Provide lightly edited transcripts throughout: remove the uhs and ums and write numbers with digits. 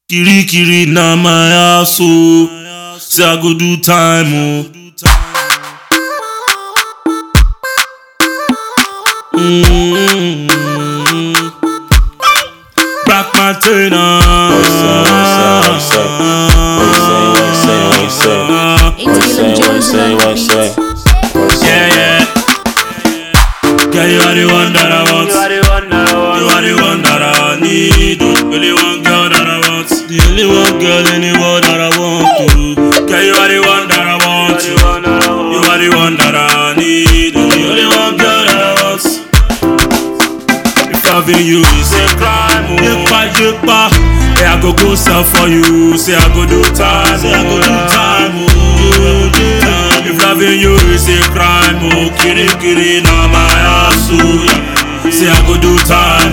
Kiri na my house, oh. Say I go do time, oh. Back my turn on. Yeah. Girl, you are the one that I want. You are the one that I need. Only one girl that I want. The only one girl in the world that I want to. Girl, you are the one that I want. You are the one that I need. The only one girl that I want. If having you is a crime, yepa. Yeah, I go sell for you. Say I go do time. If loving you is a crime, oh, kiri na my house, oh, yeah. Say I go do time,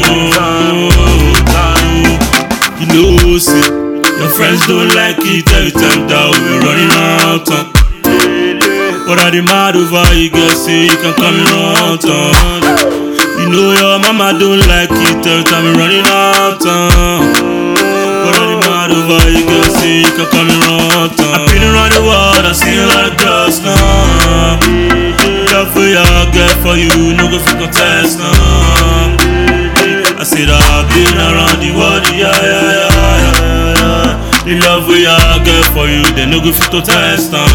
You know, see, your friends don't like it every time that we running out, But I demand over you guys, say you can come around, You know your mama don't like it every time we running out, But I demand over you guys, say you can come around, I've been around the world, I've seen a lot of girls now. Love for your girl, for you, no go fit contest now. I said I've been around the world, yeah. The love for your girl, for you, they no go fit contest now.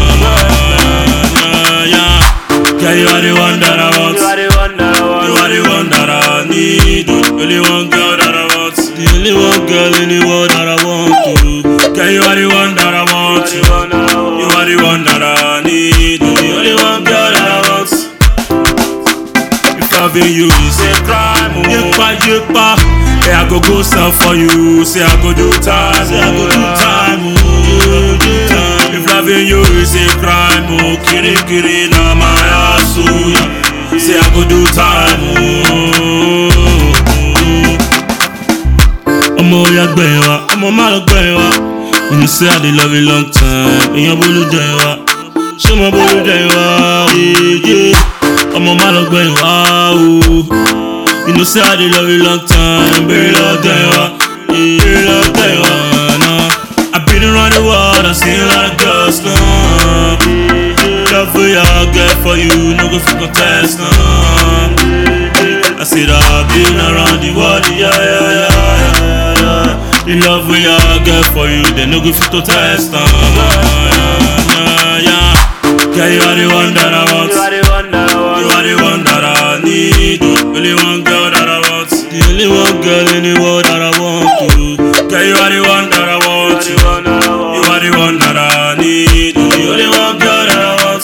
Yeah. Girl, you are the one that I want. You are the one that I need. The only one girl that I want. The only one girl in the world that I want to. Girl, you are the one that I want. You are the one that I need. The only one girl that I want. If having you is a crime, yepa. Yeah, I go sell for you. Say I go do time. If loving you is a crime, oh, kiri na my house, oh, yeah. Say I go do time, Ọmọ ya gbẹ̀yìn wa, ọmọ má lọ gbẹ̀yìn wa. You say I dey love you long time. Èèyàn bólú jẹ̀yìn wa, ṣé mo bólú jẹ̀yìn wa? Yeah. Ọmọ má lọ gbẹ̀yìn wa, oh. You say I dey love you long time. Bèrè lọ jẹ̀yìn wa, bèrè lọ jẹ̀yìn wa, nah. I've been around the world, I've seen a lot of girls now. Love for your girl, for you, no go fit contest now. I said I've been around the world, yeah. The love for your girl, for you, they no go fit contest now. Yeah. Girl, you are the one that I want. You are the one that I need. The only one girl that I want. The only one girl in the world that I want to. Girl, you are the one that I want. You are the one that I need. The only one girl that I want.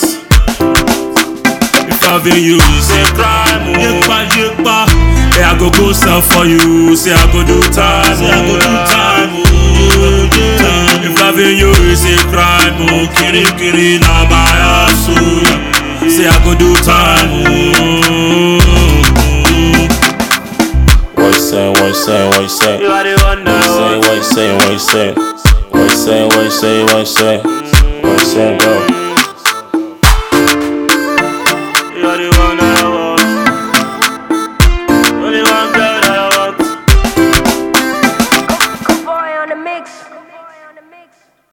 If having you is a crime, yepa. Yeah, I go sell for you. Say I go do time. If loving you is a crime, oh, kiri na my house, oh, yeah. Say I go do time, What you say? You are the one that What you say? Go.